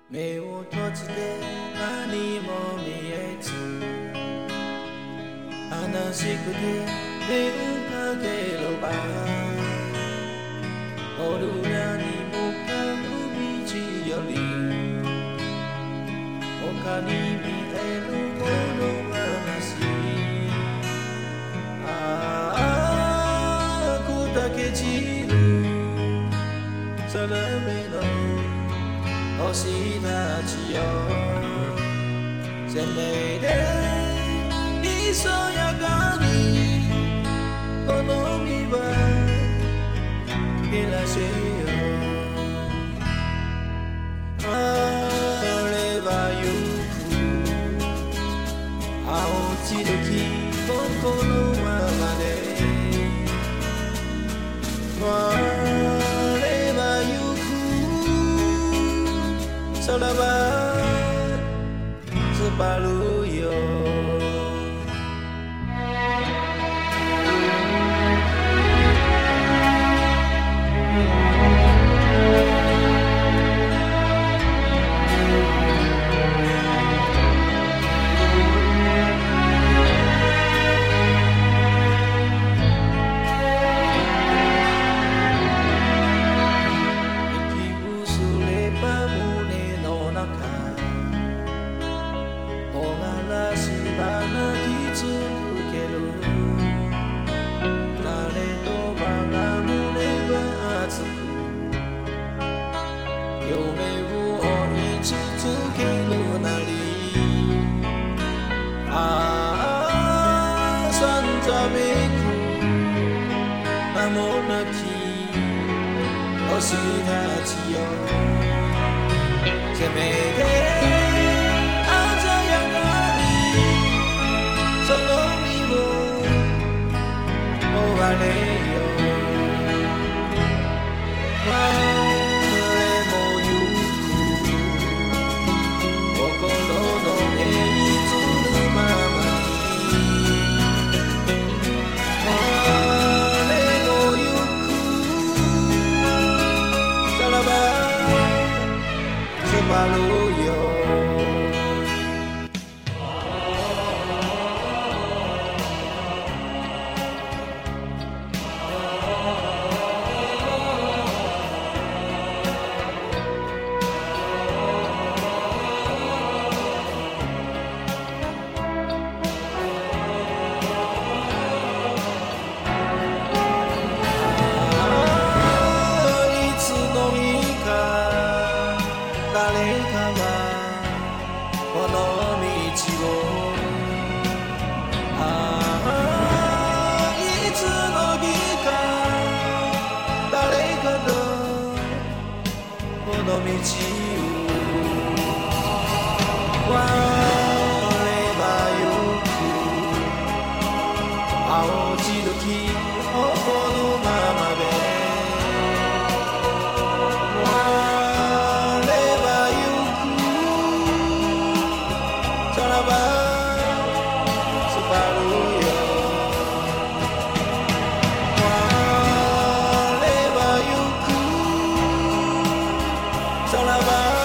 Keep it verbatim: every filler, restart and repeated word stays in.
目を閉じて何も見えず悲しくて目をかければ俺らに向かう道より他に見えるものはなしああ砕け散る空目の星たちよせめてひそやかにこの身は照らせよあればゆく青白き心のままで我はゆく空はスバルよ夢を追い続けるなりああさんざめく名もなき星たちよせめて鮮やかにその身を追われよMalu yo誰かがこの道をああいつの日か誰かとこの道を我はゆく青白き頬のままでSalama